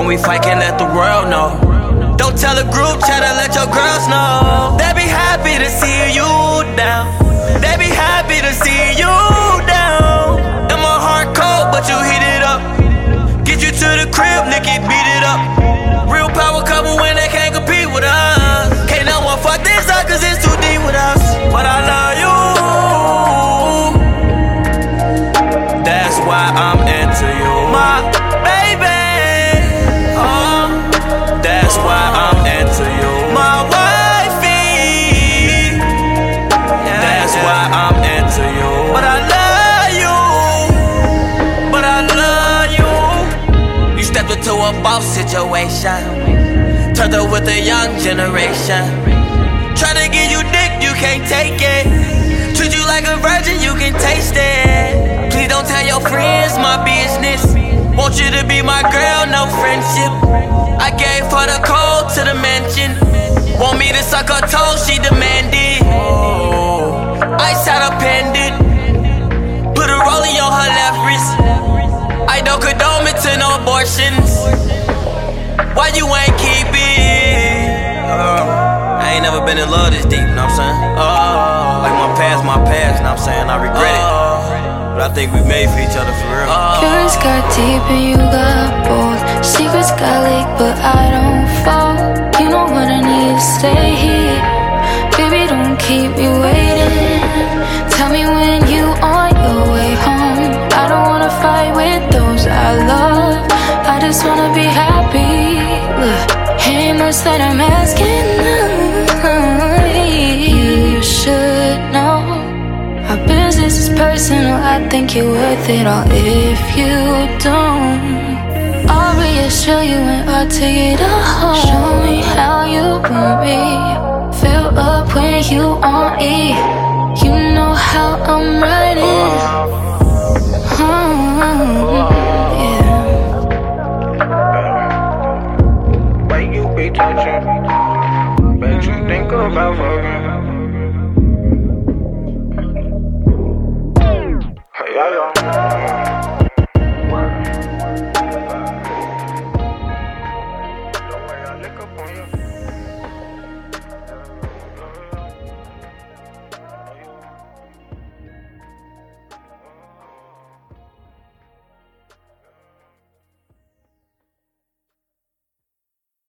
we fight, can't let the world know. Don't tell a group chat to let your girls know. They be happy to see you down. They be happy to see you down. And my heart cold, but you heat it up. Get you to the crib, lick it, beat it up. Real power couple when they can't compete with us. Can't no one fuck this up cause it's too deep with us. But I love you. That's why I'm into you, my baby. That's why I'm into you, my wifey. That's why I'm into you. But I love you. But I love you. You stepped into a boss situation. Turned up with the young generation. Tryna give you dick, you can't take it. Treat you like a virgin, you can taste it. Please don't tell your friends my business. Want you to be my girl, no friendship. I gave her the code to the mansion. Want me to suck her toes, she demanded. Ice had a pendant. Put a rollie on her left wrist. I don't condone it to no abortions. Why you ain't keep it? I ain't never been in love this deep, know what I'm saying? Like my past, know what I'm saying? I regret it. But I think we made for each other for real. Yours got deep and you got bold. Secrets got leaked, but I don't fall. You know what I need to stay here. Baby, don't keep me waiting. Tell me when you on your way home. I don't wanna fight with those I love. I just wanna be happy. Look, ain't much that I'm asking of. You should know. Our business is personal, I think you're worth it all if you don't. I'll reassure you and I'll take it all. Show me how you want me. Fill up when you on E. You know how I'm riding. Yeah. Why you be touching? Bet you think about fucking. The way I lick up on you.